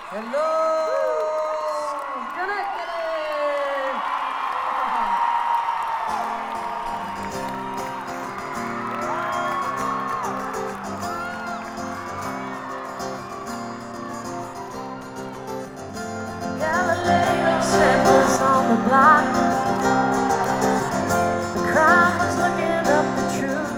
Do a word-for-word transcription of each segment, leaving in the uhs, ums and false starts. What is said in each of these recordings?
Hello! Galileo said was on the block. The crowd was looking up the truth.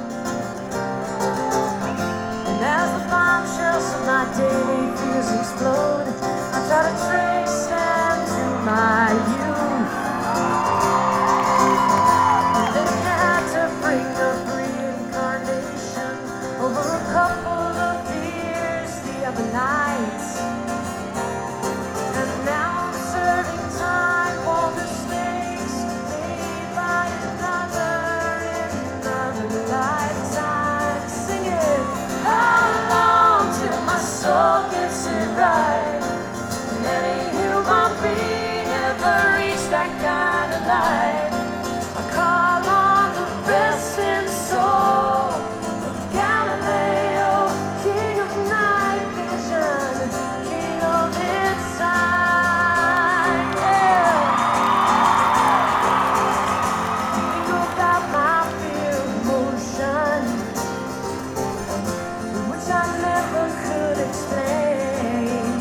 And as the bombshells of my daily fears explode, I try to trace them to my youth. And they had to bring up reincarnation over a couple of beers the other night. And now I'm serving time for mistakes made by another in another lifetime. Sing it. How long till my soul gets it right? And any human being ever reach that kind of light? I call on the resting soul of Galileo, king of night vision, king of insight. Yeah. Think about my fear of motion, which I never could explain.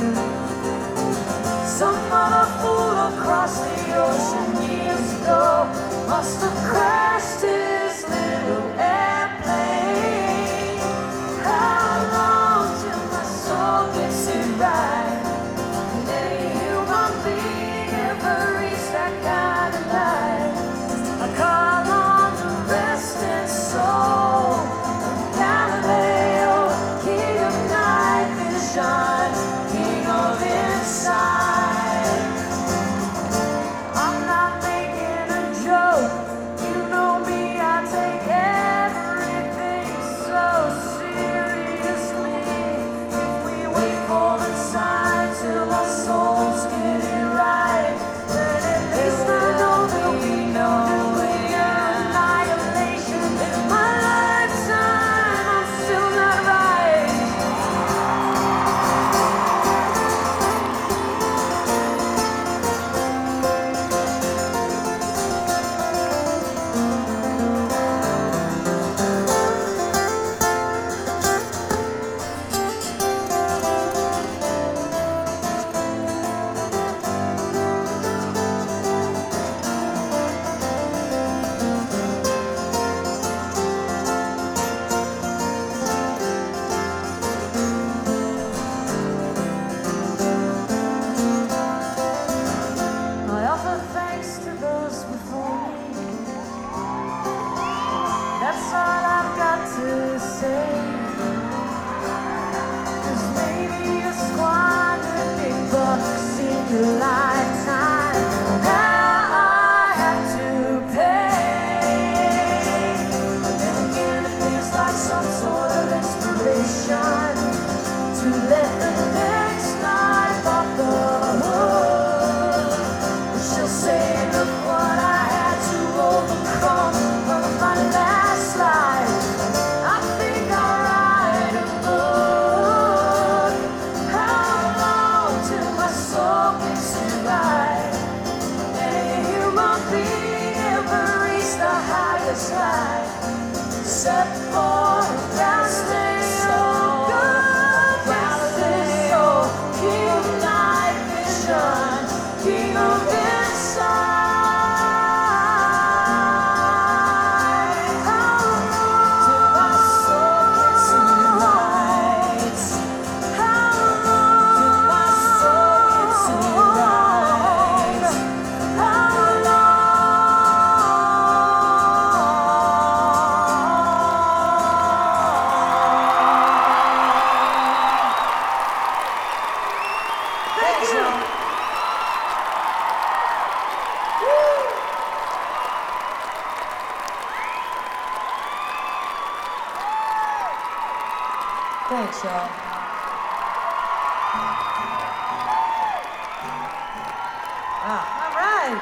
Some other fool across the ocean years ago must have crashed his little airplane. How long till my soul gets it right? Can any human being ever reach that kind of light? I call on the resting soul of Galileo, king of night vision, king of insight. I'm not making a joke. You know me, I take everything so seriously. If we wait for the sign till our souls get it right, then at least I know there'll be no annihilation. In my lifetime, I'm still not right. I offer thanks to those before me. That's all I've got to say. 'Cause maybe you squandered big bucks in your lifetime. Now I have to pay. But then again, it feels like some sort of inspiration to let the next life off the hook. She'll say, look what I had to overcome from my last life. I think I'll write a book. How long till my soul gets it right? Any human being ever reach the highest light? Except for a resting soul, good resting soul, king of night vision, king of insight. How long till my soul gets it right? How long till my soul gets it right? How long? Thank you. Thanks, y'all. Ah, All right.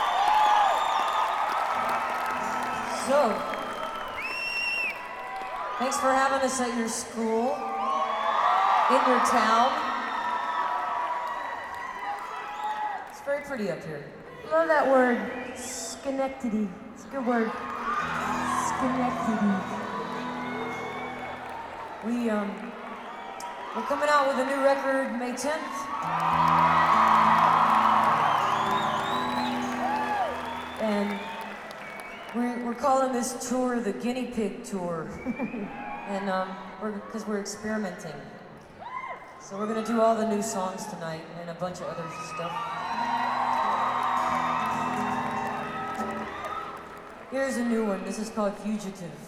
so Thanks for having us at your school, in your town. It's very pretty up here. Love that word, Schenectady. It's a good word. Schenectady. We, um, we're coming out with a new record May tenth. And we're, we're calling this tour the Guinea Pig Tour. And um, we're, because we're experimenting. So we're gonna do all the new songs tonight and a bunch of other stuff. Here's a new one. This is called Fugitive.